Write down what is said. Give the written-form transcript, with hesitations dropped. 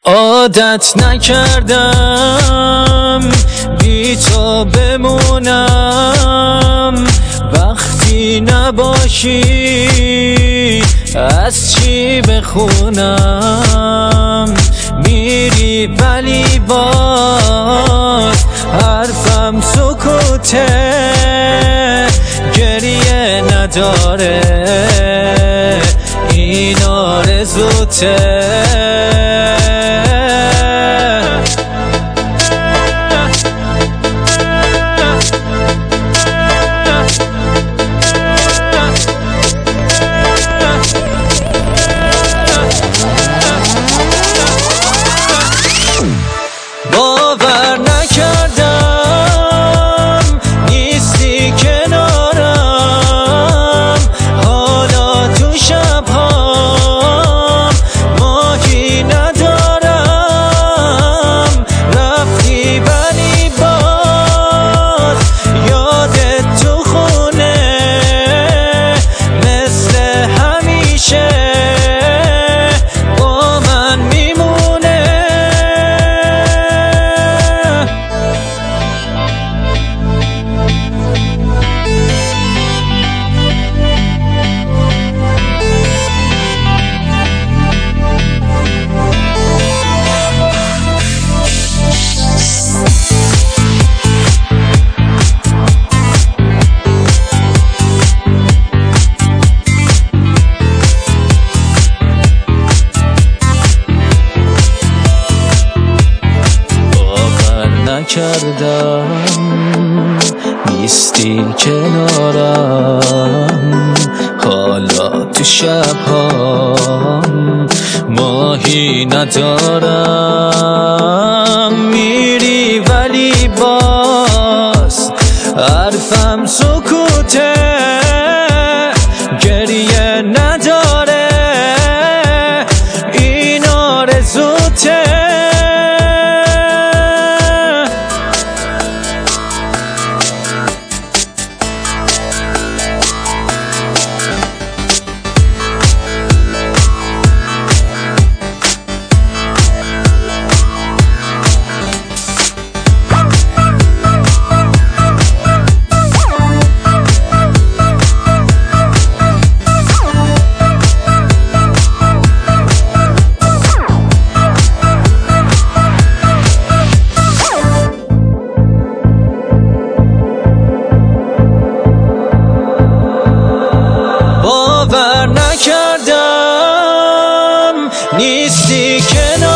عادت نکردم بی تو بمونم، وقتی نباشی از چی بخونم؟ میری ولی باز حرفم سکوته، گریه نداره این آرزوته. باور نکردم نیستی کنارم، حالا تو شبهام ماهی ندارم، رفتی ولی باز یادت تو خونه مثل همیشه با من میمونه. نکردم نیستی کنارم، حالا تو شبهام ماهی ندارم، میری ولی باز حرفم سکوته، گریه نداره این آرزوته. باور نکردم نیستی کنار